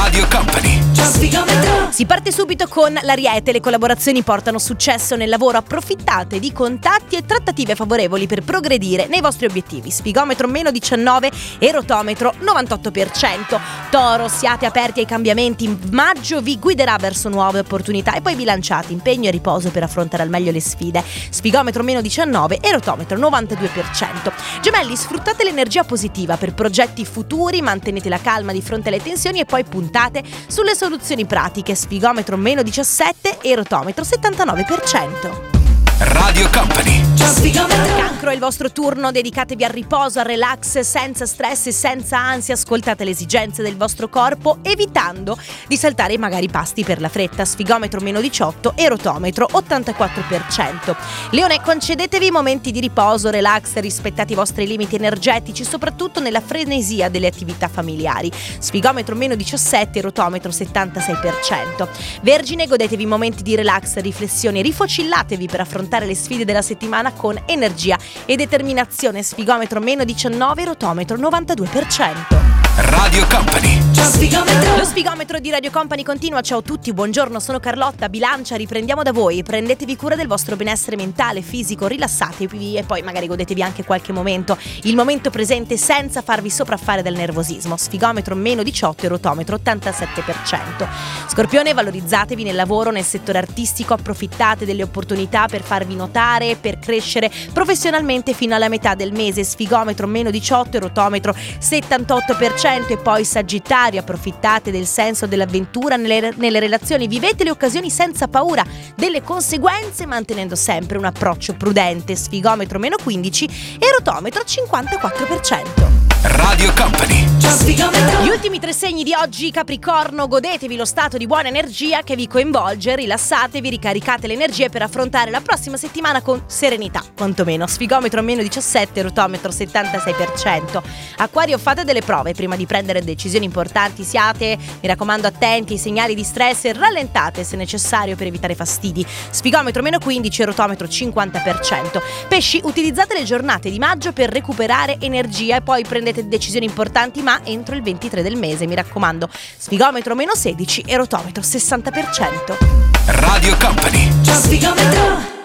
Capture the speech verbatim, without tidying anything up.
Radio Company. Si parte subito con l'Ariete. Le collaborazioni portano successo nel lavoro. Approfittate di contatti e trattative favorevoli per progredire nei vostri obiettivi. Sfigometro meno diciannove e rotometro novantotto per cento. Toro, siate aperti ai cambiamenti. Maggio vi guiderà verso nuove opportunità. E poi bilanciate impegno e riposo per affrontare al meglio le sfide. Sfigometro meno diciannove e rotometro novantadue per cento. Gemelli, sfruttate l'energia positiva per progetti futuri, mantenete la calma di fronte alle tensioni e poi puntate sulle soluzioni pratiche. Sfigometro meno diciassette e rotometro settantanove per cento. Radio Company. Cancro, è il vostro turno, dedicatevi al riposo, al relax, senza stress e senza ansia. Ascoltate le esigenze del vostro corpo, evitando di saltare magari pasti per la fretta. Sfigometro meno diciotto e rotometro ottantaquattro per cento. Leone, concedetevi momenti di riposo, relax, rispettate i vostri limiti energetici, soprattutto nella frenesia delle attività familiari. Sfigometro meno diciassette e rotometro settantasei per cento. Vergine, godetevi momenti di relax, riflessione, rifocillatevi per affrontare le sfide della settimana con energia e determinazione. Sfigometro meno diciannove, rotometro novantadue per cento. Radio Company. Lo sfigometro di Radio Company continua. Ciao a tutti, buongiorno, sono Carlotta. Bilancia, riprendiamo da voi. Prendetevi cura del vostro benessere mentale, fisico, rilassatevi e poi magari godetevi anche qualche momento, il momento presente, senza farvi sopraffare dal nervosismo. Sfigometro meno diciotto e rotometro ottantasette per cento. Scorpione, valorizzatevi nel lavoro, nel settore artistico, approfittate delle opportunità per farvi notare, per crescere professionalmente fino alla metà del mese. Sfigometro meno diciotto e rotometro settantotto per cento. E poi Sagittario, approfittate del senso dell'avventura nelle, nelle relazioni, vivete le occasioni senza paura delle conseguenze, mantenendo sempre un approccio prudente. Sfigometro meno quindici e rotometro cinquantaquattro per cento. Radio Company. Gli ultimi tre segni di oggi. Capricorno, godetevi lo stato di buona energia che vi coinvolge, rilassatevi, ricaricate le energie per affrontare la prossima settimana con serenità, quantomeno. Sfigometro meno diciassette, rotometro settantasei per cento. Acquario, fate delle prove prima di prendere decisioni importanti, siate, mi raccomando, attenti ai segnali di stress e rallentate se necessario per evitare fastidi. Sfigometro meno quindici e rotometro cinquanta per cento. Pesci, utilizzate le giornate di maggio per recuperare energia e poi prendete decisioni importanti, ma entro il ventitré del mese, mi raccomando. Sfigometro meno sedici e rotometro sessanta per cento. Radio Company.